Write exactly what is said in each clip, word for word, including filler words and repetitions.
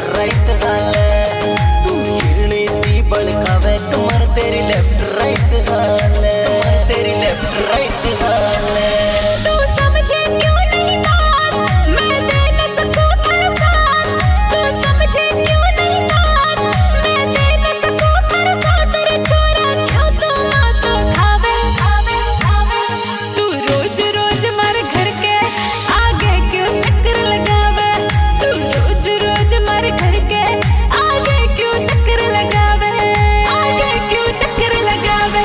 right हाल तू हिरणी सी बड़कावे कमर तेरी लेफ्ट राइट हाल कमर तेरी लेफ्ट राइट हाल तू समझे क्यों नहीं बात मैं दे न सकूं हर साथ तू समझे क्यों नहीं बात मैं दे न सकूं हर साथ तेरे छोरा क्यों तू मातो खावे खावे खावे तू रोज रोज मारे घर के आगे क्यों चक्कर लगावे तू रोज रोज मारे घर के आगे क्यों चक्कर लगावे आगे क्यों चक्कर लगावे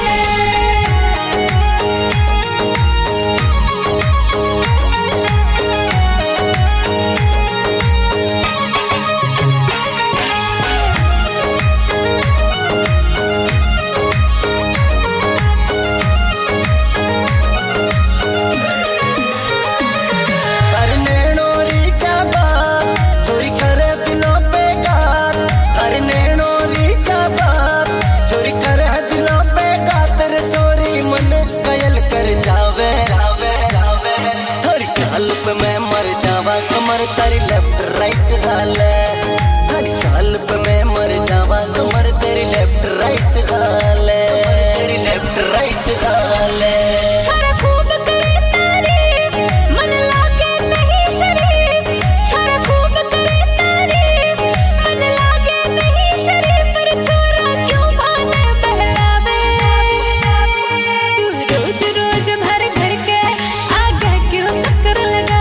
मैं मर जावा कमर तेरी लेफ्ट राइट हाल हर चाल पे मैं मर जावा कमर तेरी लेफ्ट राइट हाल तेरी लेफ्ट राइट हाल छोरा खूब करे तारीफ मन लागे नहीं शरीफ छोरा खूब करे तारीफ मन लागे नहीं शरीफ पर छोरा क्यों भाने बहलावे तू रोज रोज भर घर के आगे क्यों चक्कर लगा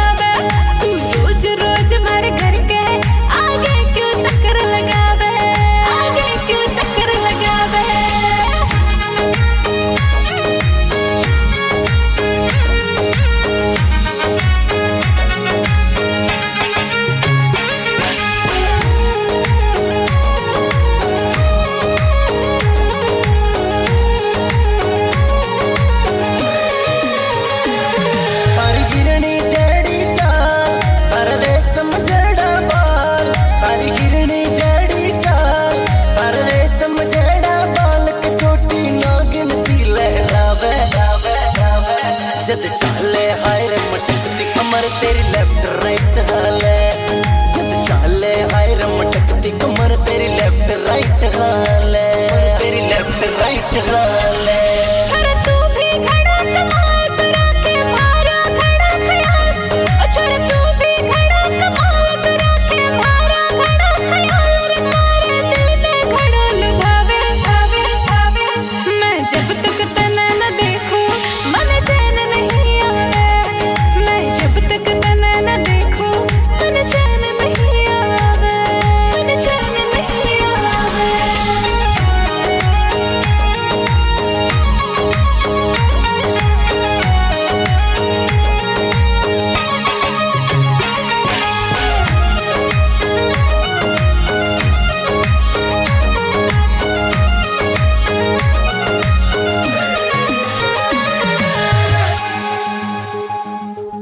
जद चाले हाय रे मटकती कमर तेरी लेफ्ट राइट हाल जद चाले हाय रे मटकती कमर तेरी लेफ्ट राइट हाल तेरी लेफ्ट राइट हाल